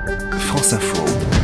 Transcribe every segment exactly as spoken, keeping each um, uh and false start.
France Info.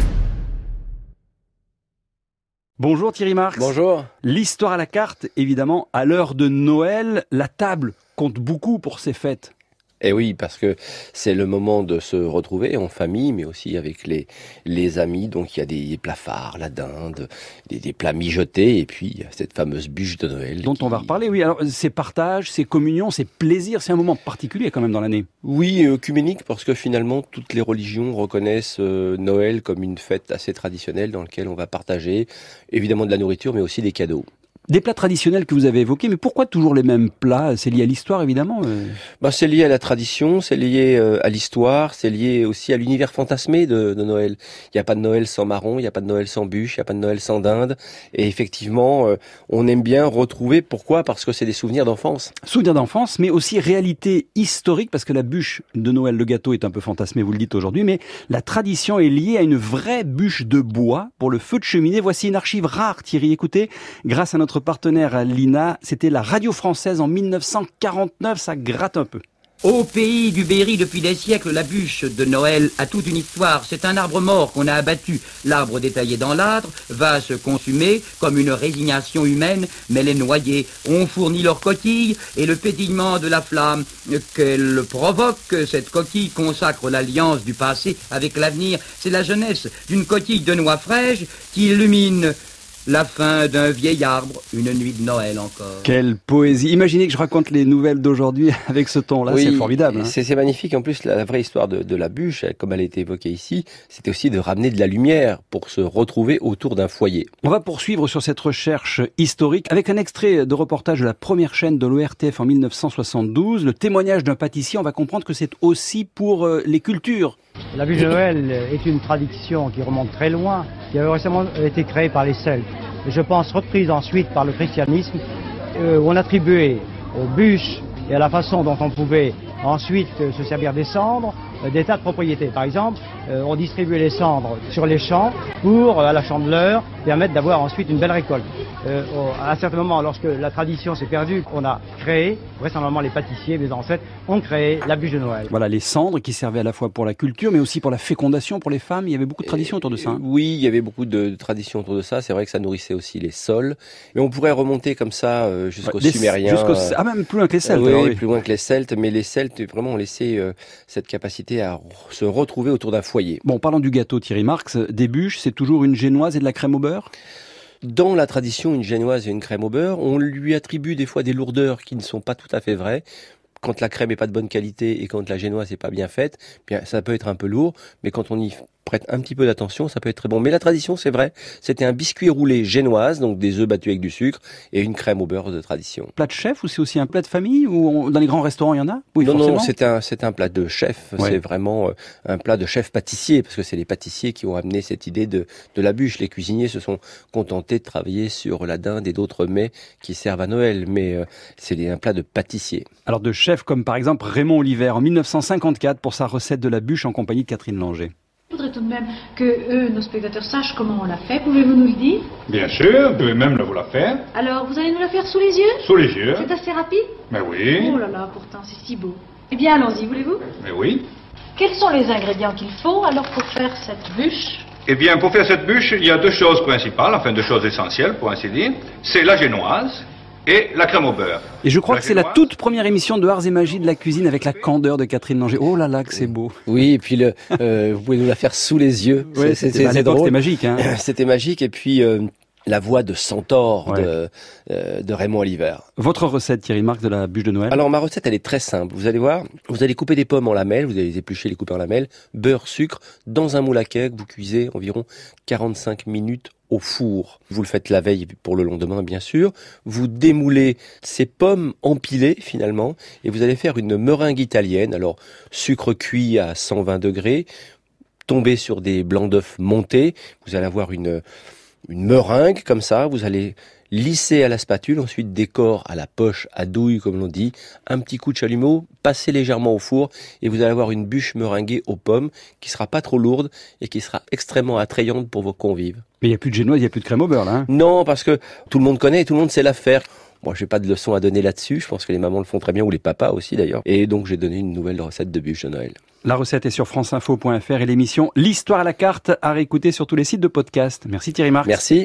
Bonjour Thierry Marx. Bonjour. L'histoire à la carte, évidemment, à l'heure de Noël, la table compte beaucoup pour ces fêtes. Eh oui, parce que c'est le moment de se retrouver en famille, mais aussi avec les les amis. Donc il y a des plats phares, la dinde, des, des plats mijotés, et puis il y a cette fameuse bûche de Noël. Dont qui... on va reparler, oui. Alors c'est partage, c'est communion, c'est plaisir, c'est un moment particulier quand même dans l'année. Oui, œcuménique, parce que finalement toutes les religions reconnaissent euh, Noël comme une fête assez traditionnelle dans laquelle on va partager évidemment de la nourriture, mais aussi des cadeaux. Des plats traditionnels que vous avez évoqués, mais pourquoi toujours les mêmes plats? C'est lié à l'histoire, évidemment. Euh... Ben, c'est lié à la tradition, c'est lié euh, à l'histoire, c'est lié aussi à l'univers fantasmé de, de Noël. Il n'y a pas de Noël sans marron, il n'y a pas de Noël sans bûche, il n'y a pas de Noël sans dinde. Et effectivement, euh, on aime bien retrouver. Pourquoi ? Parce que c'est des souvenirs d'enfance. Souvenirs d'enfance, mais aussi réalité historique, parce que la bûche de Noël, le gâteau est un peu fantasmé, vous le dites aujourd'hui, mais la tradition est liée à une vraie bûche de bois pour le feu de cheminée. Voici une archive rare, Thierry. Écoutez, grâce à notre partenaire l'I N A, c'était la radio française en mille neuf cent quarante-neuf, ça gratte un peu. Au pays du Berry, depuis des siècles, la bûche de Noël a toute une histoire. C'est un arbre mort qu'on a abattu. L'arbre détaillé dans l'âtre va se consumer comme une résignation humaine, mais les noyés ont fourni leur coquille et le pétillement de la flamme qu'elle provoque, cette coquille consacre l'alliance du passé avec l'avenir. C'est la jeunesse d'une coquille de noix fraîches qui illumine la fin d'un vieil arbre, une nuit de Noël encore. Quelle poésie. Imaginez que je raconte les nouvelles d'aujourd'hui avec ce ton-là, oui, c'est formidable. Hein. C'est, c'est magnifique. En plus, la, la vraie histoire de, de la bûche, comme elle a été évoquée ici, c'était aussi de ramener de la lumière pour se retrouver autour d'un foyer. On va poursuivre sur cette recherche historique avec un extrait de reportage de la première chaîne de l'O R T F en mille neuf cent soixante-douze, le témoignage d'un pâtissier. On va comprendre que c'est aussi pour euh, les cultures. La bûche de Noël est une tradition qui remonte très loin, qui a récemment été créée par les Celtes. Et je pense reprise ensuite par le christianisme, euh, où on attribuait aux bûches et à la façon dont on pouvait ensuite euh, se servir des cendres, euh, des tas de propriétés. Par exemple, euh, on distribuait les cendres sur les champs pour, euh, à la chandeleur, permettre d'avoir ensuite une belle récolte. Euh, à un certain moment, lorsque la tradition s'est perdue, on a créé, vraisemblablement les pâtissiers, les ancêtres, ont créé la bûche de Noël. Voilà, les cendres qui servaient à la fois pour la culture, mais aussi pour la fécondation, pour les femmes. Il y avait beaucoup de traditions autour de ça. Hein. Oui, il y avait beaucoup de traditions autour de ça. C'est vrai que ça nourrissait aussi les sols. Mais on pourrait remonter comme ça euh, jusqu'aux ouais, Sumériens. Jusqu'aux... Ah, même plus loin que les Celtes. Euh, oui, alors, oui, plus loin que les Celtes. Mais les Celtes, vraiment, ont laissé euh, cette capacité à se retrouver autour d'un foyer. Bon, parlant du gâteau, Thierry Marx, des bûches, c'est toujours une génoise et de la crème au beurre ? Dans la tradition, une génoise et une crème au beurre, on lui attribue des fois des lourdeurs qui ne sont pas tout à fait vraies. Quand la crème est pas de bonne qualité et quand la génoise est pas bien faite, bien ça peut être un peu lourd, mais quand on y prête un petit peu d'attention, ça peut être très bon. Mais la tradition, c'est vrai, c'était un biscuit roulé génoise, donc des œufs battus avec du sucre et une crème au beurre de tradition. Plat de chef ou c'est aussi un plat de famille ou on... dans les grands restaurants il y en a? Oui, non, forcément. non, c'est un, c'est un plat de chef. Ouais. C'est vraiment euh, un plat de chef pâtissier parce que c'est les pâtissiers qui ont amené cette idée de, de la bûche. Les cuisiniers se sont contentés de travailler sur la dinde et d'autres mets qui servent à Noël, mais euh, c'est un plat de pâtissier. Alors de chefs comme par exemple Raymond Oliver en mille neuf cent cinquante-quatre pour sa recette de la bûche en compagnie de Catherine Langer. Je voudrais tout de même que eux, nos spectateurs, sachent comment on l'a fait. Pouvez-vous nous le dire? Bien sûr, vous pouvez même vous la faire. Alors, vous allez nous la faire sous les yeux? Sous les yeux. C'est assez rapide? Mais oui. Oh là là, pourtant, c'est si beau. Eh bien, allons-y, voulez-vous? Mais oui. Quels sont les ingrédients qu'il faut, alors, pour faire cette bûche? Eh bien, pour faire cette bûche, il y a deux choses principales, enfin deux choses essentielles, pour ainsi dire. C'est la génoise et la crème au beurre. Et je crois la que c'est la toute première émission de Arts et Magie de la cuisine avec la candeur de Catherine Langer. Oh là là, que c'est beau. Oui, et puis le, euh, vous pouvez nous la faire sous les yeux. Ouais, c'est, c'est, c'est drôle. C'était magique. Hein. C'était magique. Et puis euh, la voix de Centaure ouais. de, euh, de Raymond Oliver. Votre recette, Thierry Marx, de la bûche de Noël? Alors ma recette, elle est très simple. Vous allez voir, vous allez couper des pommes en lamelles, vous allez les éplucher, les couper en lamelles, beurre, sucre, dans un moule à cake, vous cuisez environ quarante-cinq minutes au four. Vous le faites la veille pour le lendemain, bien sûr. Vous démoulez ces pommes empilées, finalement, et vous allez faire une meringue italienne. Alors, sucre cuit à cent vingt degrés, tomber sur des blancs d'œufs montés. Vous allez avoir une, une meringue, comme ça. Vous allez lisser à la spatule, ensuite décor à la poche, à douille, comme l'on dit. Un petit coup de chalumeau, passez légèrement au four, et vous allez avoir une bûche meringuée aux pommes, qui sera pas trop lourde, et qui sera extrêmement attrayante pour vos convives. Mais il n'y a plus de génoise, il n'y a plus de crème au beurre, là. Hein. Non, parce que tout le monde connaît, tout le monde sait la faire. Moi, j'ai pas de leçon à donner là-dessus. Je pense que les mamans le font très bien, ou les papas aussi d'ailleurs. Et donc, j'ai donné une nouvelle recette de bûche de Noël. La recette est sur franceinfo point f r et l'émission L'Histoire à la carte à réécouter sur tous les sites de podcast. Merci Thierry Marx. Merci.